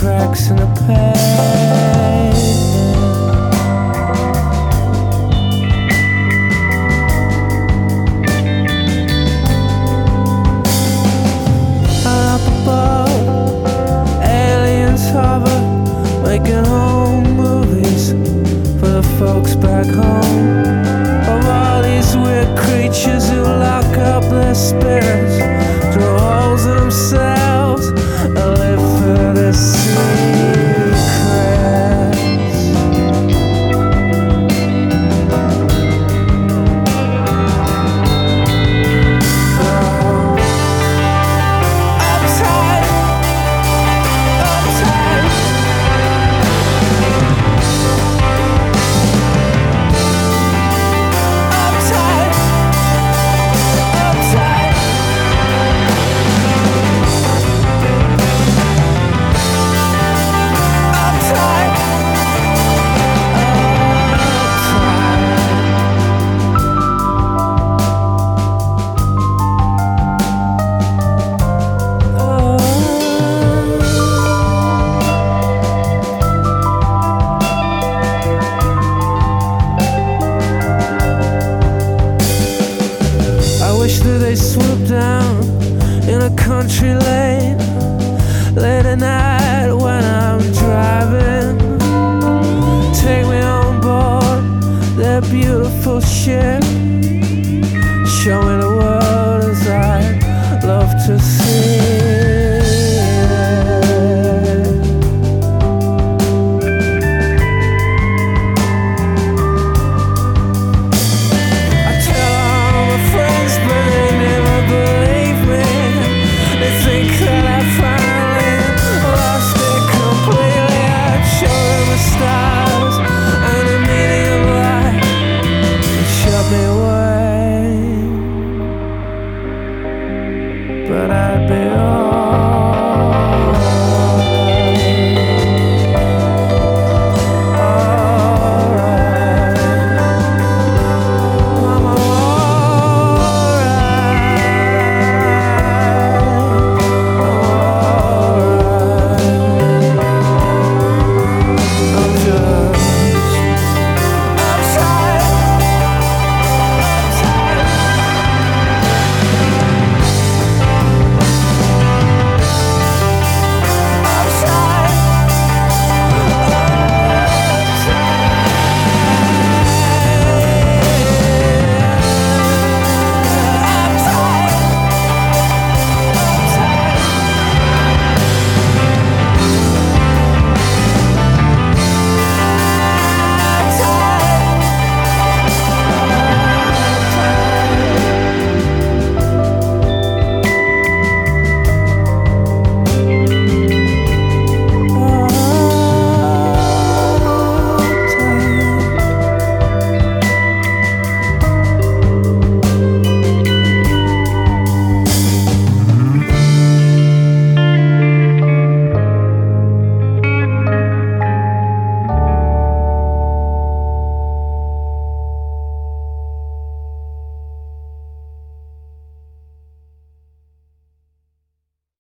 cracks in the pavement. Up above, aliens hover, making home movies for the folks back home. Of all these weird creatures who lock up their spirits, through holes in themselves, and live for their secrets. Uptight, uptight. Uptight, uptight. Uptight, I wish that they swoop down in a country lane late at night when I'm driving. Take me on board their beautiful ship